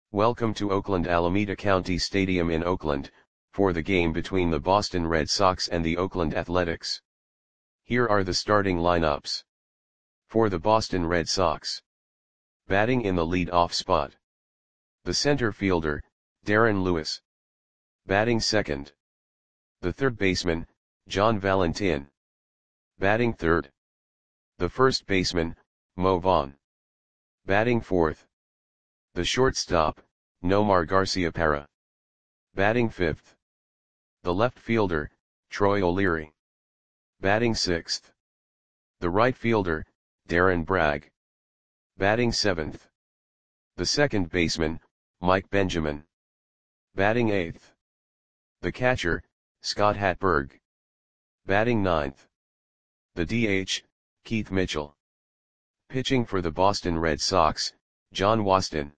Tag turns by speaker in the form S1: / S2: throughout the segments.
S1: Welcome to Oakland Alameda County Stadium in Oakland, for the game between the Boston Red Sox and the Oakland Athletics. Here are the starting lineups. For the Boston Red Sox. Batting in the lead-off spot. The center fielder, Darren Lewis. Batting second. The third baseman, John Valentin. Batting third. The first baseman, Mo Vaughn. Batting fourth. The shortstop, Nomar Garciaparra. Batting fifth. The left fielder, Troy O'Leary. Batting sixth. The right fielder, Darren Bragg. Batting seventh. The second baseman, Mike Benjamin. Batting eighth. The catcher, Scott Hatberg. Batting ninth. The DH, Keith Mitchell. Pitching for the Boston Red Sox, John Waston.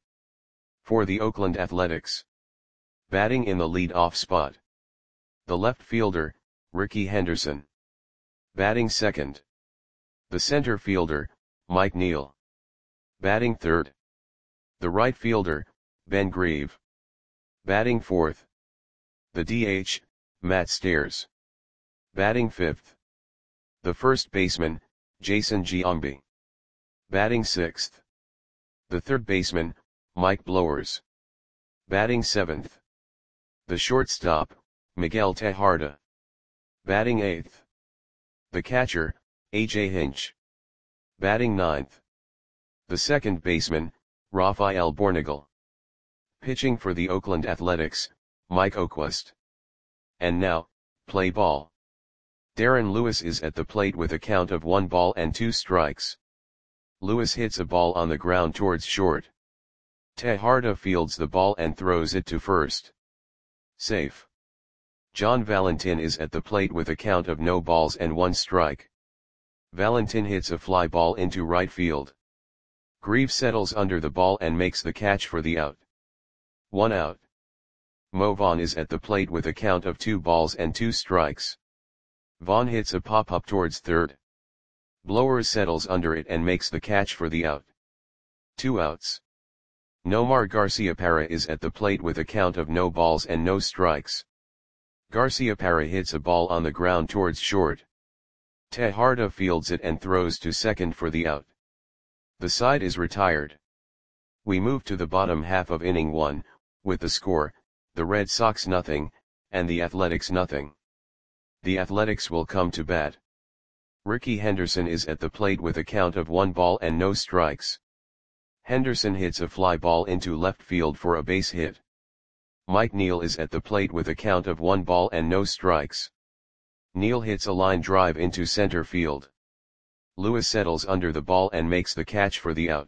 S1: For the Oakland Athletics. Batting in the lead-off spot. The left fielder, Rickey Henderson. Batting second. The center fielder, Mike Neal. Batting third. The right fielder, Ben Grieve. Batting fourth. The DH, Matt Stairs. Batting fifth. The first baseman, Jason Giambi. Batting sixth. The third baseman, Mike Blowers. Batting seventh. The shortstop, Miguel Tejada. Batting eighth. The catcher, A.J. Hinch. Batting ninth. The second baseman, Rafael Bornagel. Pitching for the Oakland Athletics, Mike Oquist. And now, play ball. Darren Lewis is at the plate with a count of 1 ball and 2 strikes. Lewis hits a ball on the ground towards short. Tejada fields the ball and throws it to first. Safe. John Valentin is at the plate with a count of no balls and 1 strike. Valentin hits a fly ball into right field. Grieve settles under the ball and makes the catch for the out. 1 out. Mo Vaughn is at the plate with a count of 2 balls and 2 strikes. Vaughn hits a pop-up towards third. Blowers settles under it and makes the catch for the out. 2 outs. Nomar Garciaparra is at the plate with a count of no balls and no strikes. Garciaparra hits a ball on the ground towards short. Tejada fields it and throws to second for the out. The side is retired. We move to the bottom half of inning 1, with the score, the Red Sox 0, and the Athletics 0. The Athletics will come to bat. Rickey Henderson is at the plate with a count of 1 ball and no strikes. Henderson hits a fly ball into left field for a base hit. Mike Neal is at the plate with a count of 1 ball and no strikes. Neal hits a line drive into center field. Lewis settles under the ball and makes the catch for the out.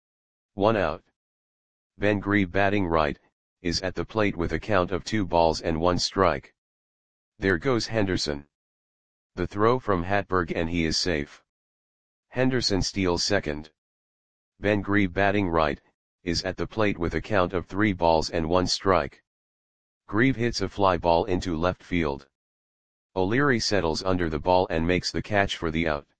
S1: 1 out. Ben Grieve, batting right, is at the plate with a count of 2 balls and 1 strike. There goes Henderson. The throw from Hatberg and he is safe. Henderson steals second. Ben Grieve, batting right, is at the plate with a count of 3 balls and 1 strike. Grieve hits a fly ball into left field. O'Leary settles under the ball and makes the catch for the out.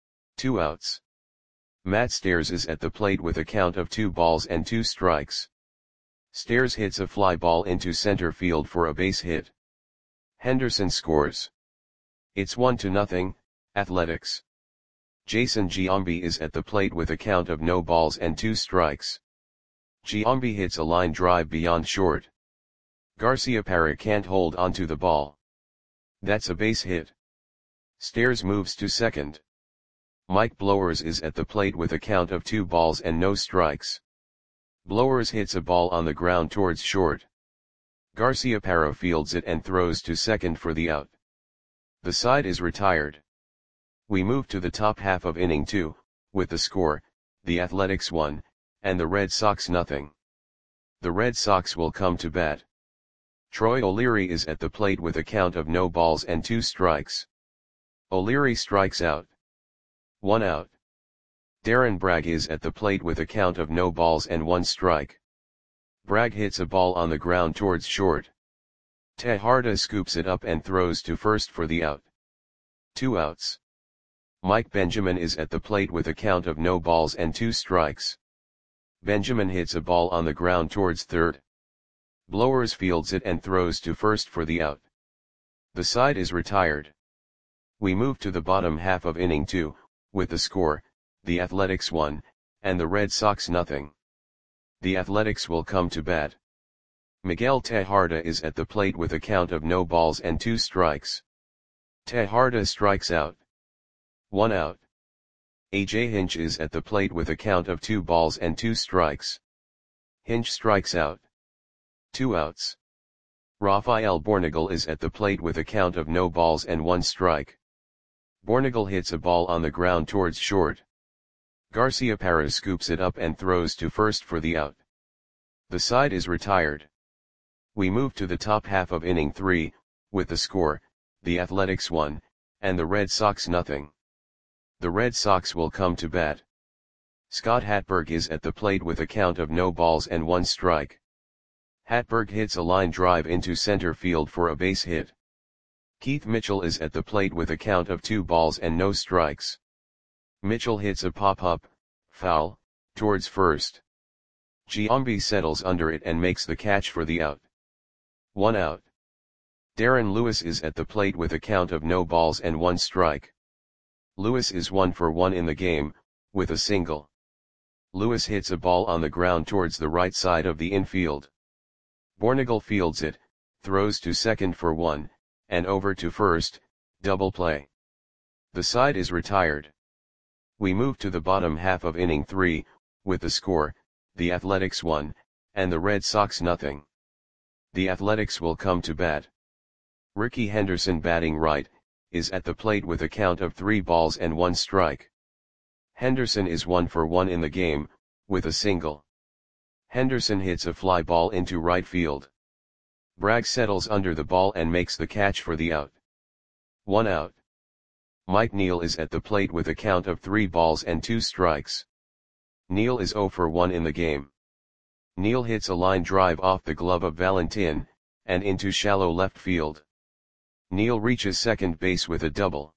S1: 2 outs. Matt Stairs is at the plate with a count of 2 balls and 2 strikes. Stairs hits a fly ball into center field for a base hit. Henderson scores. It's 1-0, Athletics. Jason Giambi is at the plate with a count of no balls and 2 strikes. Giambi hits a line drive beyond short. Garciaparra can't hold onto the ball. That's a base hit. Stairs moves to second. Mike Blowers is at the plate with a count of 2 balls and no strikes. Blowers hits a ball on the ground towards short. Garciaparra fields it and throws to second for the out. The side is retired. We move to the top half of inning 2, with the score, the Athletics 1, and the Red Sox 0. The Red Sox will come to bat. Troy O'Leary is at the plate with a count of no balls and 2 strikes. O'Leary strikes out. 1 out. Darren Bragg is at the plate with a count of no balls and 1 strike. Bragg hits a ball on the ground towards short. Tejada scoops it up and throws to first for the out. 2 outs. Mike Benjamin is at the plate with a count of no balls and 2 strikes. Benjamin hits a ball on the ground towards third. Blowers fields it and throws to first for the out. The side is retired. We move to the bottom half of inning 2, with the score, the Athletics 1, and the Red Sox nothing. The Athletics will come to bat. Miguel Tejada is at the plate with a count of no balls and 2 strikes. Tejada strikes out. 1 out. A.J. Hinch is at the plate with a count of 2 balls and 2 strikes. Hinch strikes out. 2 outs. Rafael Bornagel is at the plate with a count of no balls and 1 strike. Bornagel hits a ball on the ground towards short. Garciaparra scoops it up and throws to first for the out. The side is retired. We move to the top half of inning 3, with the score, the Athletics 1, and the Red Sox nothing. The Red Sox will come to bat. Scott Hatberg is at the plate with a count of no balls and 1 strike. Hatberg hits a line drive into center field for a base hit. Keith Mitchell is at the plate with a count of 2 balls and no strikes. Mitchell hits a pop-up, foul, towards first. Giambi settles under it and makes the catch for the out. 1 out. Darren Lewis is at the plate with a count of no balls and 1 strike. Lewis is 1 for 1 in the game, with a single. Lewis hits a ball on the ground towards the right side of the infield. Bornagel fields it, throws to second for 1, and over to first, double play. The side is retired. We move to the bottom half of inning 3, with the score, the Athletics 1, and the Red Sox nothing. The Athletics will come to bat. Ricky Henderson batting right, is at the plate with a count of 3 balls and 1 strike. Henderson is 1 for 1 in the game, with a single. Henderson hits a fly ball into right field. Bragg settles under the ball and makes the catch for the out. 1 out. Mike Neal is at the plate with a count of 3 balls and 2 strikes. Neal is 0 for 1 in the game. Neal hits a line drive off the glove of Valentin, and into shallow left field. Neal reaches second base with a double.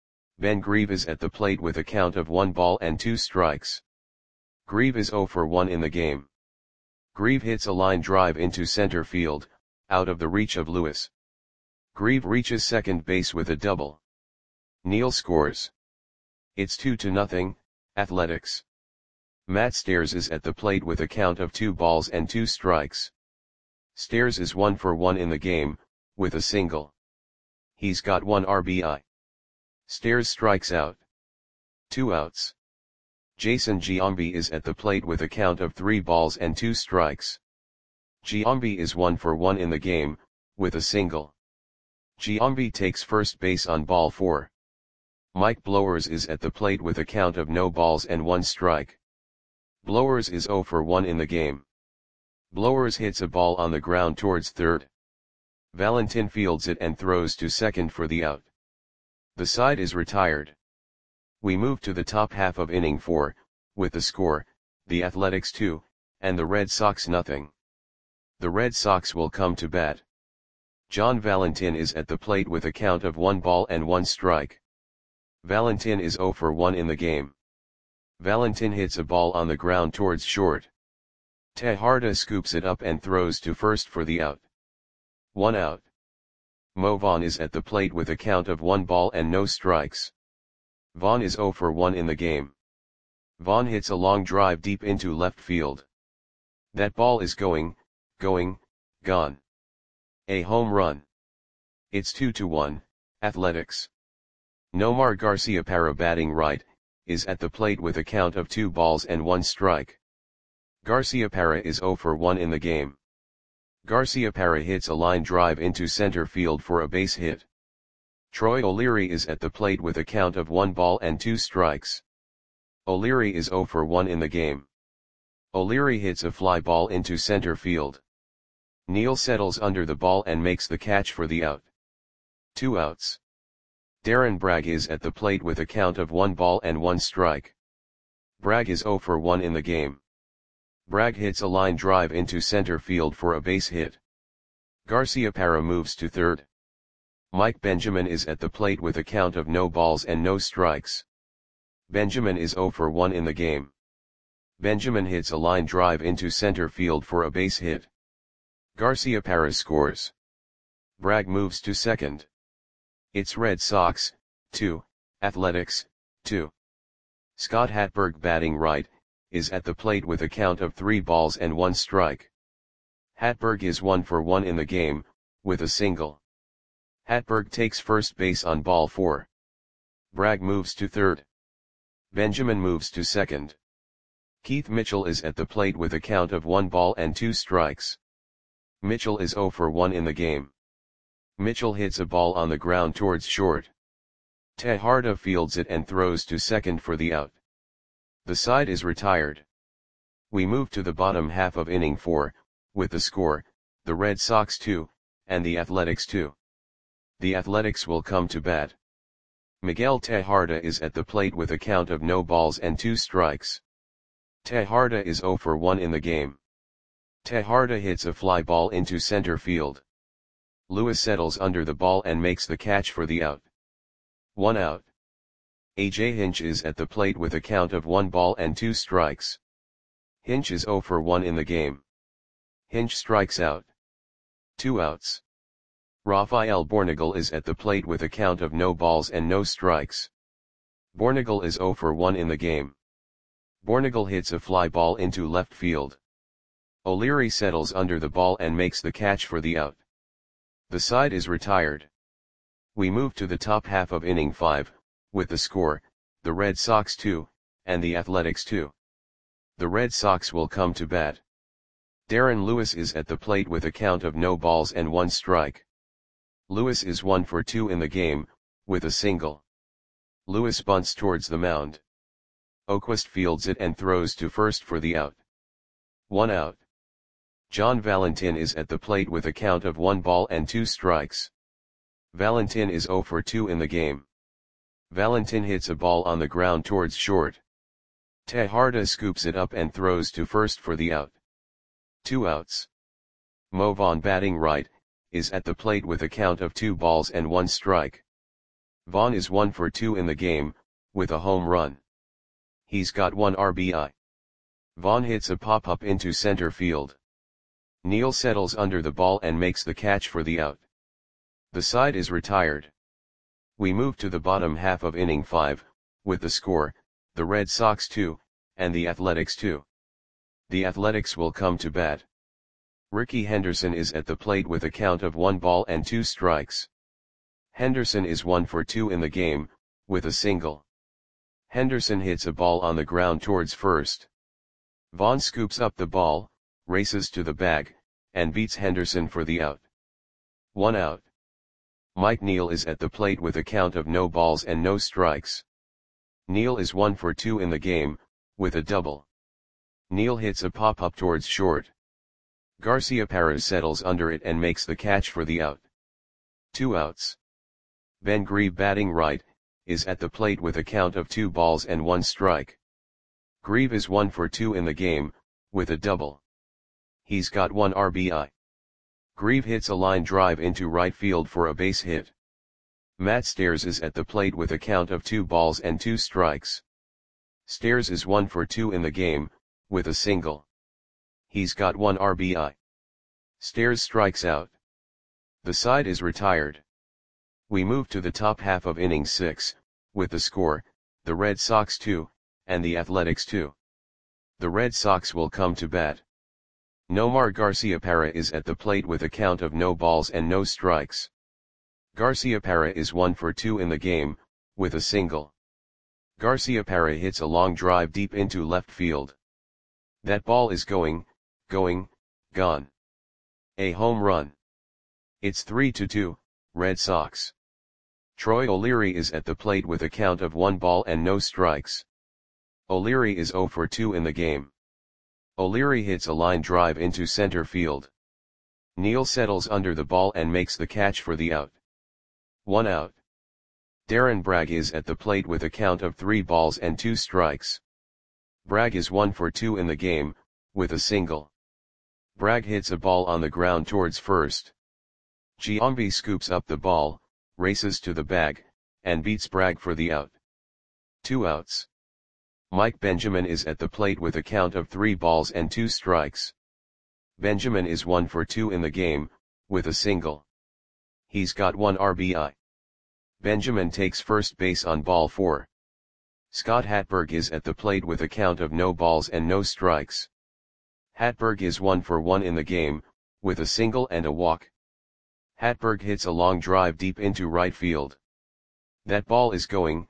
S1: Ben Grieve is at the plate with a count of 1 ball and 2 strikes. Grieve is 0 for 1 in the game. Grieve hits a line drive into center field, out of the reach of Lewis. Grieve reaches second base with a double. Neal scores. It's 2-0, Athletics. Matt Stairs is at the plate with a count of 2 balls and 2 strikes. Stairs is 1 for 1 in the game, with a single. He's got 1 RBI. Stairs strikes out. 2 outs. Jason Giambi is at the plate with a count of 3 balls and 2 strikes. Giambi is 1 for 1 in the game, with a single. Giambi takes first base on ball 4. Mike Blowers is at the plate with a count of no balls and 1 strike. Blowers is 0 for 1 in the game. Blowers hits a ball on the ground towards third. Valentin fields it and throws to second for the out. The side is retired. We move to the top half of inning 4, with the score, the Athletics 2, and the Red Sox nothing. The Red Sox will come to bat. John Valentin is at the plate with a count of 1 ball and 1 strike. Valentin is 0 for 1 in the game. Valentin hits a ball on the ground towards short. Tejada scoops it up and throws to first for the out. 1 out. Mo Vaughn is at the plate with a count of 1 ball and no strikes. Vaughn is 0 for 1 in the game. Vaughn hits a long drive deep into left field. That ball is going, gone. A home run. It's 2-1, Athletics. Nomar Garciaparra batting right, is at the plate with a count of 2 balls and 1 strike. Garciaparra is 0 for 1 in the game. Garciaparra hits a line drive into center field for a base hit. Troy O'Leary is at the plate with a count of 1 ball and 2 strikes. O'Leary is 0 for 1 in the game. O'Leary hits a fly ball into center field. Neal settles under the ball and makes the catch for the out. 2 outs. Darren Bragg is at the plate with a count of 1 ball and 1 strike. Bragg is 0 for 1 in the game. Bragg hits a line drive into center field for a base hit. Garciaparra moves to third. Mike Benjamin is at the plate with a count of no balls and no strikes. Benjamin is 0 for 1 in the game. Benjamin hits a line drive into center field for a base hit. Garciaparra scores. Bragg moves to second. It's Red Sox, 2, Athletics, 2. Scott Hatberg batting right, is at the plate with a count of 3 balls and 1 strike. Hatberg is 1 for 1 in the game, with a single. Hatberg takes first base on ball 4. Bragg moves to third. Benjamin moves to second. Keith Mitchell is at the plate with a count of 1 ball and 2 strikes. Mitchell is 0 for 1 in the game. Mitchell hits a ball on the ground towards short. Tejada fields it and throws to second for the out. The side is retired. We move to the bottom half of inning 4, with the score, the Red Sox 2, and the Athletics 2. The Athletics will come to bat. Miguel Tejada is at the plate with a count of no balls and 2 strikes. Tejada is 0 for 1 in the game. Tejada hits a fly ball into center field. Lewis settles under the ball and makes the catch for the out. 1 out. A.J. Hinch is at the plate with a count of 1 ball and 2 strikes. Hinch is 0 for 1 in the game. Hinch strikes out. 2 outs. Rafael Bornagel is at the plate with a count of no balls and no strikes. Bornagel is 0 for 1 in the game. Bornagel hits a fly ball into left field. O'Leary settles under the ball and makes the catch for the out. The side is retired. We move to the top half of inning 5, with the score, the Red Sox 2, and the Athletics 2. The Red Sox will come to bat. Darren Lewis is at the plate with a count of no balls and 1 strike. Lewis is 1 for 2 in the game, with a single. Lewis bunts towards the mound. Oquist fields it and throws to first for the out. 1 out. John Valentin is at the plate with a count of 1 ball and 2 strikes. Valentin is 0 for 2 in the game. Valentin hits a ball on the ground towards short. Tejada scoops it up and throws to first for the out. 2 outs. Mo Vaughn batting right, is at the plate with a count of 2 balls and 1 strike. Vaughn is 1 for 2 in the game, with a home run. He's got 1 RBI. Vaughn hits a pop-up into center field. Neal settles under the ball and makes the catch for the out. The side is retired. We move to the bottom half of inning 5, with the score, the Red Sox 2, and the Athletics 2. The Athletics will come to bat. Ricky Henderson is at the plate with a count of 1 ball and 2 strikes. Henderson is 1 for 2 in the game, with a single. Henderson hits a ball on the ground towards first. Vaughn scoops up the ball, races to the bag, and beats Henderson for the out. 1 out. Mike Neal is at the plate with a count of no balls and no strikes. Neal is 1 for 2 in the game, with a double. Neal hits a pop-up towards short. Garciaparra settles under it and makes the catch for the out. 2 outs. Ben Grieve batting right, is at the plate with a count of 2 balls and 1 strike. Grieve is 1 for 2 in the game, with a double. He's got 1 RBI. Grieve hits a line drive into right field for a base hit. Matt Stairs is at the plate with a count of 2 balls and 2 strikes. Stairs is 1 for 2 in the game, with a single. He's got 1 RBI. Stairs strikes out. The side is retired. We move to the top half of inning 6, with the score, the Red Sox 2, and the Athletics 2. The Red Sox will come to bat. Nomar Garciaparra is at the plate with a count of no balls and no strikes. Garciaparra is 1 for 2 in the game, with a single. Garciaparra hits a long drive deep into left field. That ball is going, gone. A home run. It's 3-2, Red Sox. Troy O'Leary is at the plate with a count of 1 ball and no strikes. O'Leary is 0 for 2 in the game. O'Leary hits a line drive into center field. Neal settles under the ball and makes the catch for the out. 1 out. Darren Bragg is at the plate with a count of 3 balls and 2 strikes. Bragg is 1 for 2 in the game, with a single. Bragg hits a ball on the ground towards first. Giambi scoops up the ball, races to the bag, and beats Bragg for the out. 2 outs. Mike Benjamin is at the plate with a count of 3 balls and 2 strikes. Benjamin is 1 for 2 in the game, with a single. He's got 1 RBI. Benjamin takes first base on ball 4. Scott Hatberg is at the plate with a count of no balls and no strikes. Hatberg is 1 for 1 in the game, with a single and a walk. Hatberg hits a long drive deep into right field. That ball is gone.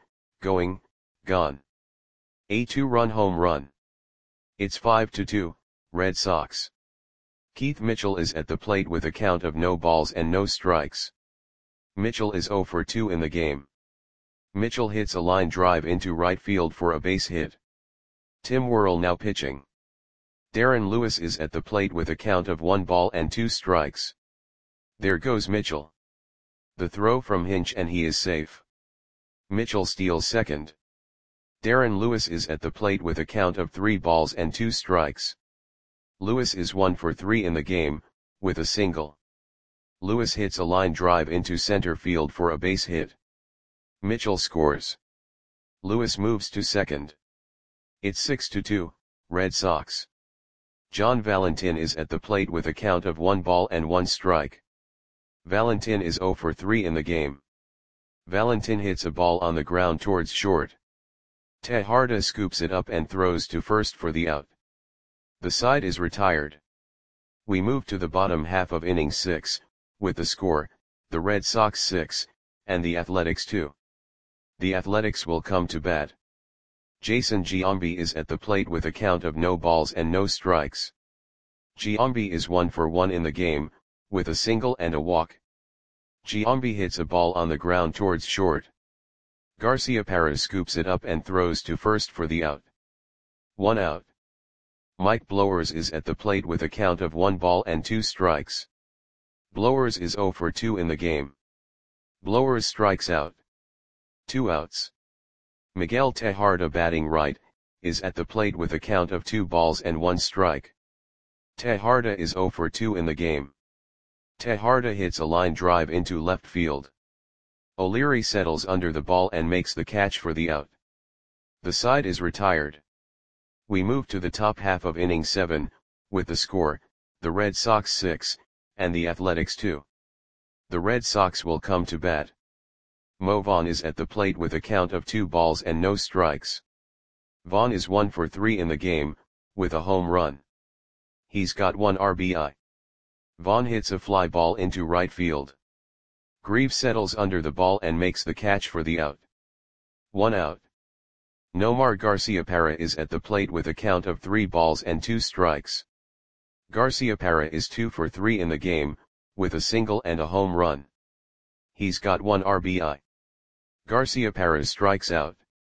S1: A 2-run home run. It's 5-2, Red Sox. Keith Mitchell is at the plate with a count of no balls and no strikes. Mitchell is 0 for 2 in the game. Mitchell hits a line drive into right field for a base hit. Tim Worrell now pitching. Darren Lewis is at the plate with a count of 1 ball and 2 strikes. There goes Mitchell. The throw from Hinch and he is safe. Mitchell steals second. Darren Lewis is at the plate with a count of 3 balls and 2 strikes. Lewis is 1 for 3 in the game, with a single. Lewis hits a line drive into center field for a base hit. Mitchell scores. Lewis moves to second. It's 6-2, Red Sox. John Valentin is at the plate with a count of 1 ball and 1 strike. Valentin is 0 for 3 in the game. Valentin hits a ball on the ground towards short. Tejada scoops it up and throws to first for the out. The side is retired. We move to the bottom half of inning 6, with the score, the Red Sox 6, and the Athletics 2. The Athletics will come to bat. Jason Giambi is at the plate with a count of no balls and no strikes. Giambi is 1 for 1 in the game, with a single and a walk. Giambi hits a ball on the ground towards short. Garciaparra scoops it up and throws to first for the out. 1 out. Mike Blowers is at the plate with a count of 1 ball and 2 strikes. Blowers is 0 for 2 in the game. Blowers strikes out. 2 outs. Miguel Tejada, batting right, is at the plate with a count of 2 balls and 1 strike. Tejada is 0 for 2 in the game. Tejada hits a line drive into left field. O'Leary settles under the ball and makes the catch for the out. The side is retired. We move to the top half of inning 7, with the score, the Red Sox 6, and the Athletics 2. The Red Sox will come to bat. Mo Vaughn is at the plate with a count of 2 balls and no strikes. Vaughn is 1 for 3 in the game, with a home run. He's got 1 RBI. Vaughn hits a fly ball into right field. Greaves settles under the ball and makes the catch for the out. 1 out. Nomar Garciaparra is at the plate with a count of 3 balls and 2 strikes. Garciaparra is 2 for 3 in the game, with a single and a home run. He's got 1 RBI. Garciaparra strikes out.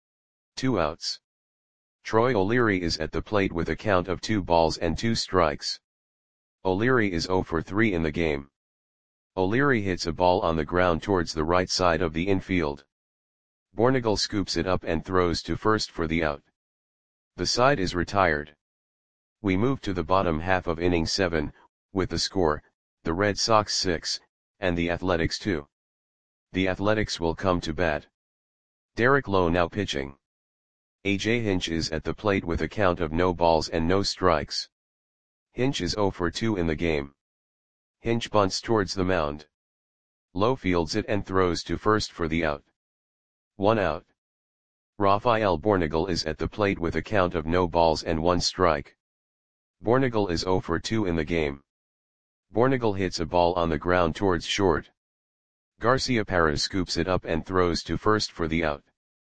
S1: 2 outs. Troy O'Leary is at the plate with a count of 2 balls and 2 strikes. O'Leary is 0 for 3 in the game. O'Leary hits a ball on the ground towards the right side of the infield. Bornagel scoops it up and throws to first for the out. The side is retired. We move to the bottom half of inning 7, with the score, the Red Sox 6, and the Athletics 2. The Athletics will come to bat. Derek Lowe now pitching. A.J. Hinch is at the plate with a count of no balls and no strikes. Hinch is 0 for 2 in the game. Hinch bunts towards the mound. Lowe fields it and throws to first for the out. 1 out. Rafael Bornagel is at the plate with a count of no balls and 1 strike. Bornagel is 0 for 2 in the game. Bornagel hits a ball on the ground towards short. Garciaparra scoops it up and throws to first for the out.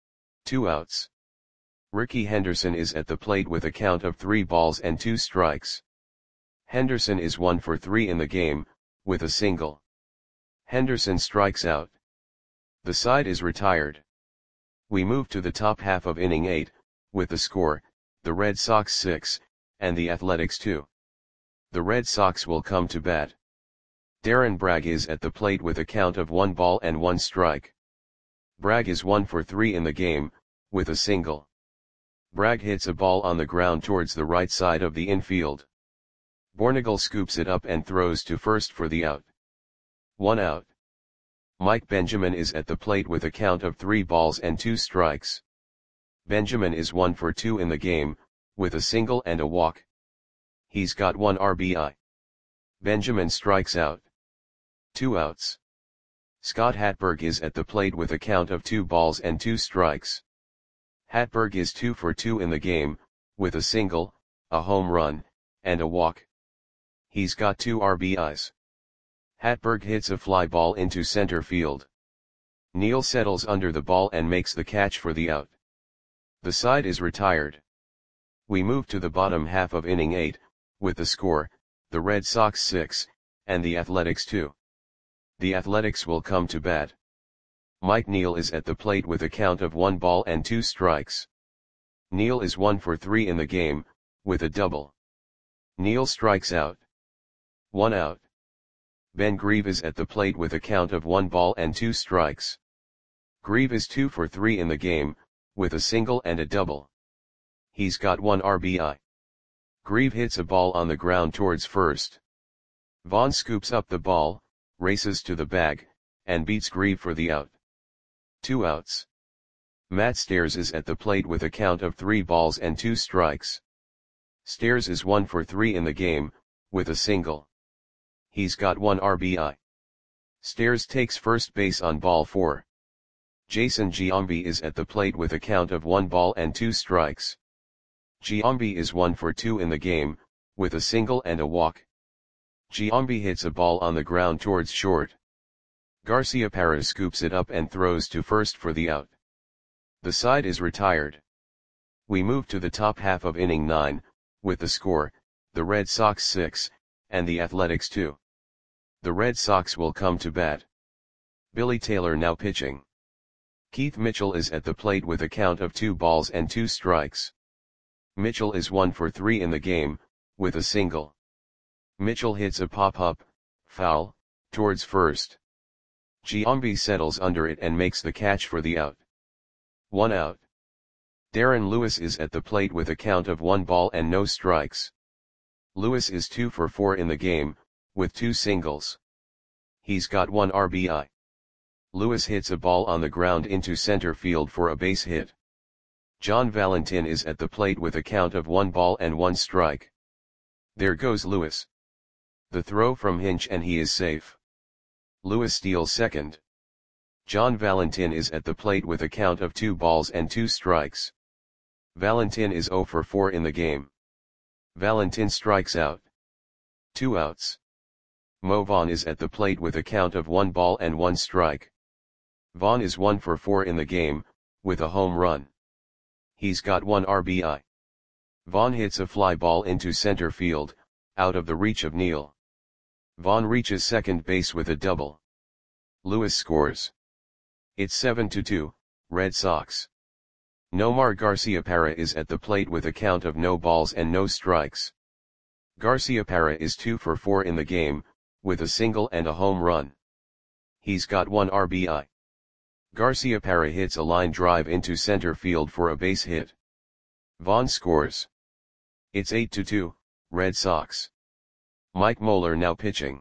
S1: 2 outs. Ricky Henderson is at the plate with a count of 3 balls and 2 strikes. Henderson is 1 for 3 in the game, with a single. Henderson strikes out. The side is retired. We move to the top half of inning 8, with the score, the Red Sox 6, and the Athletics 2. The Red Sox will come to bat. Darren Bragg is at the plate with a count of 1 ball and 1 strike. Bragg is 1 for 3 in the game, with a single. Bragg hits a ball on the ground towards the right side of the infield. Bornagel scoops it up and throws to first for the out. 1 out. Mike Benjamin is at the plate with a count of 3 balls and 2 strikes. Benjamin is 1 for 2 in the game, with a single and a walk. He's got 1 RBI. Benjamin strikes out. 2 outs. Scott Hatberg is at the plate with a count of 2 balls and 2 strikes. Hatberg is 2 for 2 in the game, with a single, a home run, and a walk. He's got 2 RBIs. Hatberg hits a fly ball into center field. Neal settles under the ball and makes the catch for the out. The side is retired. We move to the bottom half of inning 8, with the score, the Red Sox 6, and the Athletics 2. The Athletics will come to bat. Mike Neal is at the plate with a count of 1 ball and 2 strikes. Neal is 1 for 3 in the game, with a double. Neal strikes out. 1 out. Ben Grieve is at the plate with a count of 1 ball and 2 strikes. Grieve is 2 for 3 in the game, with a single and a double. He's got 1 RBI. Grieve hits a ball on the ground towards first. Vaughn scoops up the ball, races to the bag, and beats Grieve for the out. 2 outs. Matt Stairs is at the plate with a count of 3 balls and 2 strikes. Stairs is 1 for 3 in the game, with a single. He's got 1 RBI. Stairs takes first base on ball 4. Jason Giambi is at the plate with a count of 1 ball and 2 strikes. Giambi is 1 for 2 in the game, with a single and a walk. Giambi hits a ball on the ground towards short. Garciaparra scoops it up and throws to first for the out. The side is retired. We move to the top half of inning 9, with the score, the Red Sox 6, and the Athletics 2. The Red Sox will come to bat. Billy Taylor now pitching. Keith Mitchell is at the plate with a count of 2 balls and 2 strikes. Mitchell is 1 for 3 in the game, with a single. Mitchell hits a pop-up, foul, towards first. Giambi settles under it and makes the catch for the out. 1 out. Darren Lewis is at the plate with a count of 1 ball and no strikes. Lewis is 2 for 4 in the game, with 2 singles. He's got 1 RBI. Lewis hits a ball on the ground into center field for a base hit. John Valentin is at the plate with a count of 1 ball and 1 strike. There goes Lewis. The throw from Hinch and he is safe. Lewis steals second. John Valentin is at the plate with a count of 2 balls and 2 strikes. Valentin is 0 for 4 in the game. Valentin strikes out. 2 outs. Mo Vaughn is at the plate with a count of 1 ball and 1 strike. Vaughn is 1 for 4 in the game, with a home run. He's got 1 RBI. Vaughn hits a fly ball into center field, out of the reach of Neal. Vaughn reaches second base with a double. Lewis scores. It's 7-2, Red Sox. Nomar Garciaparra is at the plate with a count of no balls and no strikes. Garciaparra is 2 for 4 in the game, with a single and a home run. He's got 1 RBI. Garciaparra hits a line drive into center field for a base hit. Vaughn scores. It's 8-2, Red Sox. Mike Moeller now pitching.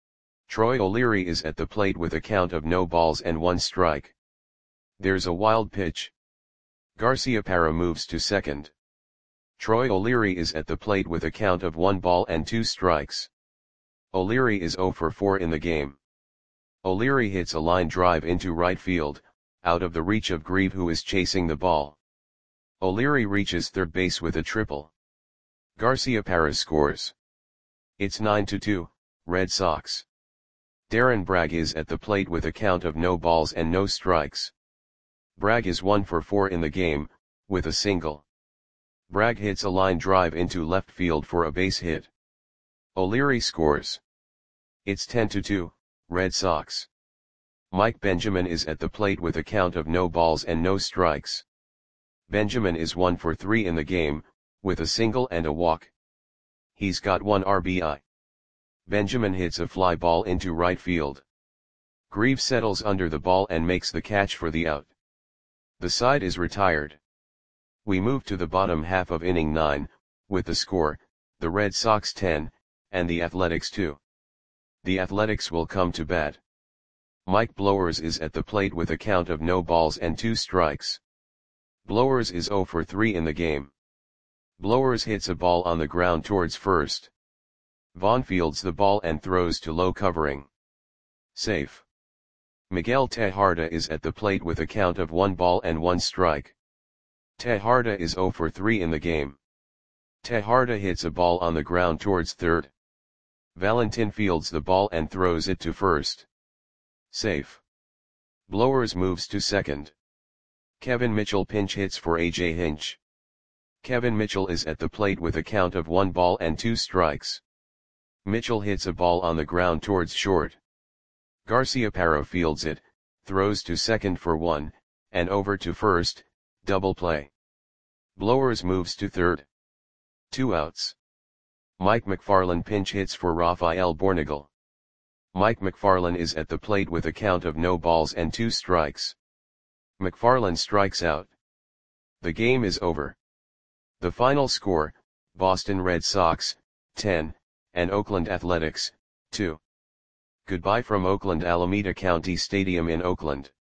S1: Troy O'Leary is at the plate with a count of no balls and 1 strike. There's a wild pitch. Garciaparra moves to second. Troy O'Leary is at the plate with a count of 1 ball and 2 strikes. O'Leary is 0 for 4 in the game. O'Leary hits a line drive into right field, out of the reach of Grieve who is chasing the ball. O'Leary reaches third base with a triple. Garciaparra scores. It's 9-2, Red Sox. Darren Bragg is at the plate with a count of no balls and no strikes. Bragg is 1 for 4 in the game, with a single. Bragg hits a line drive into left field for a base hit. O'Leary scores. It's 10-2, Red Sox. Mike Benjamin is at the plate with a count of no balls and no strikes. Benjamin is 1 for 3 in the game, with a single and a walk. He's got 1 RBI. Benjamin hits a fly ball into right field. Grieve settles under the ball and makes the catch for the out. The side is retired. We move to the bottom half of inning 9, with the score, the Red Sox 10, and the Athletics 2. The Athletics will come to bat. Mike Blowers is at the plate with a count of no balls and 2 strikes. Blowers is 0 for 3 in the game. Blowers hits a ball on the ground towards first. Vaughn fields the ball and throws to low covering. Safe. Miguel Tejada is at the plate with a count of 1 ball and 1 strike. Tejada is 0 for 3 in the game. Tejada hits a ball on the ground towards third. Valentin fields the ball and throws it to first. Safe. Blowers moves to second. Kevin Mitchell pinch hits for AJ Hinch. Kevin Mitchell is at the plate with a count of 1 ball and 2 strikes. Mitchell hits a ball on the ground towards short. Garciaparra fields it, throws to second for 1, and over to first, double play. Blowers moves to third. 2 outs. Mike McFarland pinch hits for Rafael Bornagel. Mike McFarland is at the plate with a count of no balls and 2 strikes. McFarland strikes out. The game is over. The final score, Boston Red Sox, 10, and Oakland Athletics, 2. Goodbye from Oakland Alameda County Stadium in Oakland.